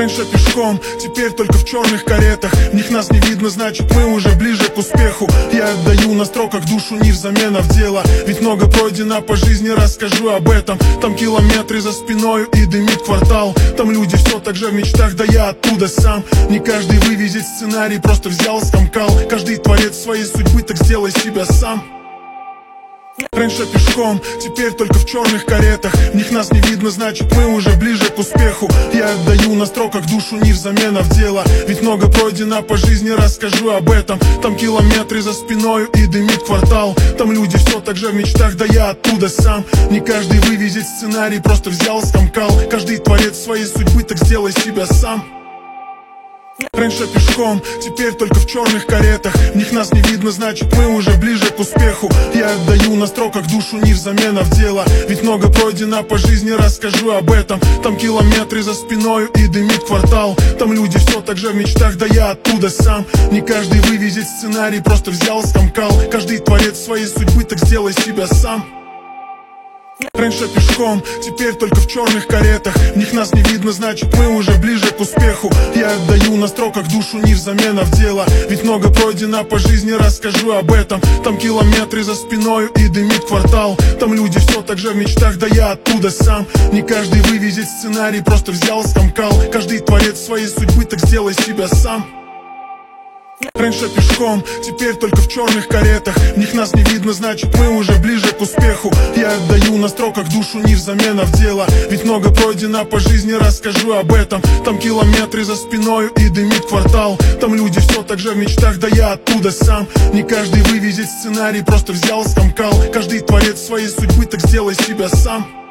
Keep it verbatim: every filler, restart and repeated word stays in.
Раньше пешком, теперь только в черных каретах. В них нас не видно, значит мы уже ближе к успеху. Я отдаю на строках душу не взамен, а в дело. Ведь много пройдено по жизни, расскажу об этом. Там километры за спиною и дымит квартал. Там люди все так же в мечтах, да я оттуда сам. Не каждый вывезет сценарий, просто взял, скомкал. Каждый творец своей судьбы, так сделай себя сам. Раньше пешком, теперь только в черных каретах. В них нас не видно, значит мы уже ближе к успеху. Я отдаю на строках душу не взамен, а в дело. Ведь много пройдено по жизни, расскажу об этом. Там километры за спиною и дымит квартал. Там люди все так же в мечтах, да я оттуда сам. Не каждый вывезет сценарий, просто взял, скомкал. Каждый творец своей судьбы, так сделай себя сам. Раньше пешком, теперь только в черных каретах. В них нас не видно, значит мы уже ближе к успеху. Я отдаю на строках душу не взамен, а в дело. Ведь много пройдено по жизни, расскажу об этом. Там километры за спиною и дымит квартал. Там люди все так же в мечтах, да я оттуда сам. Не каждый вывезет сценарий, просто взял, скомкал. Каждый творец своей судьбы, так сделай себя сам. Раньше пешком, теперь только в черных каретах. В них нас не видно, значит мы уже ближе к успеху. Я отдаю на строках душу не взамен, а в дело. Ведь много пройдено по жизни, расскажу об этом. Там километры за спиною и дымит квартал. Там люди все так же в мечтах, да я оттуда сам. Не каждый вывезет сценарий, просто взял, скомкал. Каждый творец своей судьбы, так сделай себя сам. Раньше пешком, теперь только в черных каретах. В них нас не видно, значит мы уже ближе к успеху. Я отдаю на строках душу не взамен, а в дело. Ведь много пройдено по жизни, расскажу об этом. Там километры за спиною и дымит квартал. Там люди все так же в мечтах, да я оттуда сам. Не каждый вывезет сценарий, просто взял, скомкал. Каждый творец своей судьбы, так сделай себя сам.